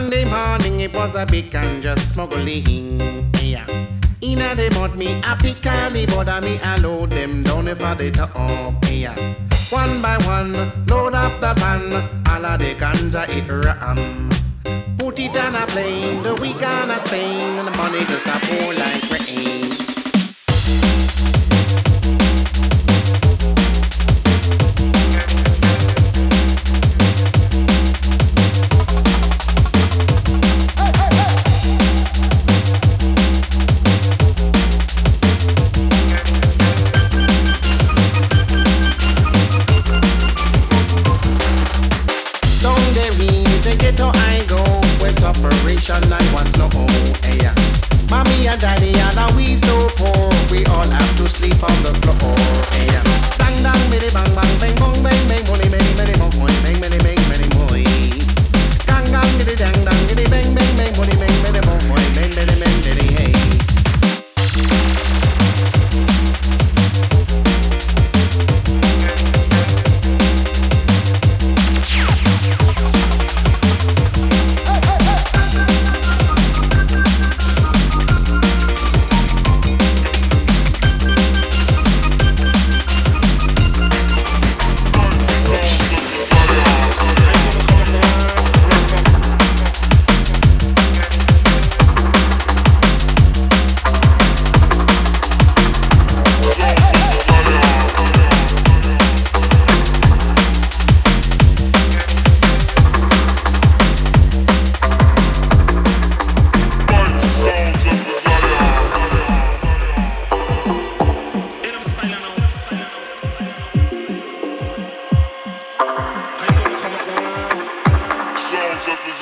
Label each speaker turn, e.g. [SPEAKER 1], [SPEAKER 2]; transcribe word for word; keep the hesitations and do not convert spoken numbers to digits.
[SPEAKER 1] Monday morning it was a big and just smuggling. Yeah. Inna the mud me a pick and the bother me a load them down if I they top. Yeah. One by one, load up the van, all of the ganja it ram. Put it on a plane, the week on a Spain, and the money just a pour like rain. Operation I want no oh, yeah.